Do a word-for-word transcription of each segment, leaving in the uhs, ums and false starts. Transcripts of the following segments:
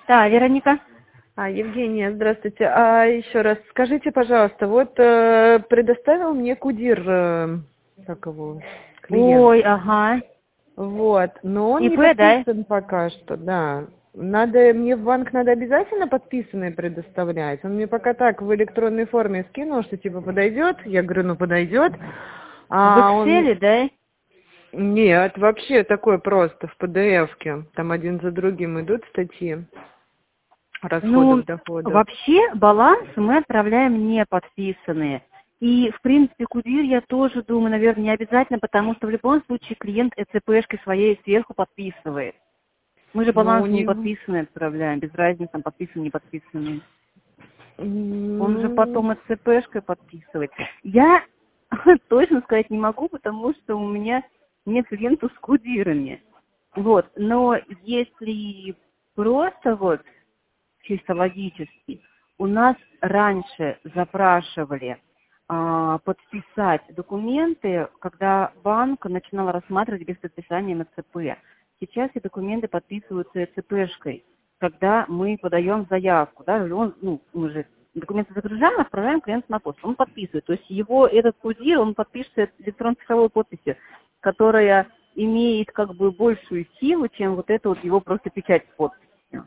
Да, Вероника. А, Евгения, здравствуйте. А еще раз скажите, пожалуйста, вот э, предоставил мне Кудир, э, как его, клиент. Ой, ага. Вот, но он не ИП, да? подписан пока что, да. Надо, мне в банк надо обязательно подписанные предоставлять. Он мне пока так в электронной форме скинул, что типа подойдет. Я говорю, ну подойдет. В А он, Excel, да? нет, вообще такой просто в пэ дэ эф-ке. Там один за другим идут статьи Ну, расходов, доходов. вообще баланс мы отправляем не подписанные. И, в принципе, Кудир я тоже думаю, наверное, не обязательно, потому что в любом случае клиент э цэ пэшкой своей сверху подписывает. Мы же Но у баланс не него... подписанные отправляем, без разницы, там подписанный, не подписанный. Он же М, потом э цэ пэшкой подписывает. Я точно сказать не могу, потому что у меня нет клиентов с кудирами. Вот. Но если просто вот чисто логически, у нас раньше запрашивали а, подписать документы, когда банк начинал рассматривать без подписания эм цэ пэ. Сейчас эти документы подписываются э цэ пэшкой, когда мы подаем заявку, да, он, ну, мы же документы загружаем, отправляем клиенту на почту, он подписывает. То есть его этот кудир, он подпишется электронной цифровой подписью, которая имеет как бы большую силу, чем вот это вот его просто печать с подписью.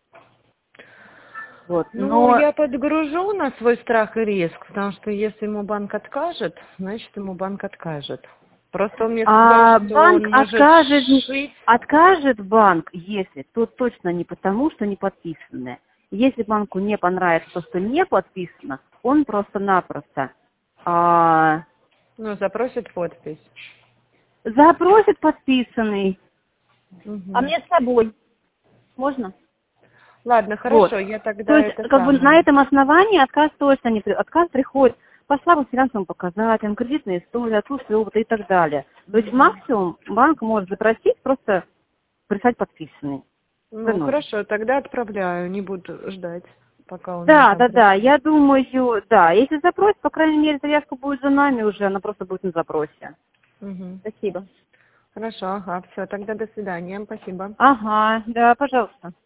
Вот, Ну, но я подгружу на свой страх и риск, потому что если ему банк откажет, значит, ему банк откажет. Просто он мне сказал, а что банк он может откажет, шить. откажет банк, если, то точно не потому, что не подписано. Если банку не понравится то, что не подписано, он просто-напросто а, Ну, запросит подпись. запросит подписанный, а Мгм. мне с собой. Можно? Ладно, Вот. хорошо, я То тогда есть, это как бы на самое. этом основании отказ точно не при- отказ приходит по слабым финансовым показателям, кредитная история, отсутствие опыта и так далее. То есть максимум банк может запросить просто прислать подписанный. Ну, Приносит. хорошо, тогда отправляю, не буду ждать, пока он мне Да, там да, да, пришлет. я думаю, да, если запрос, по крайней мере, заявка будет за нами уже, она просто будет на запросе. Мгм. Спасибо. Хорошо, ага, все, тогда до свидания, спасибо. Ага, да, пожалуйста.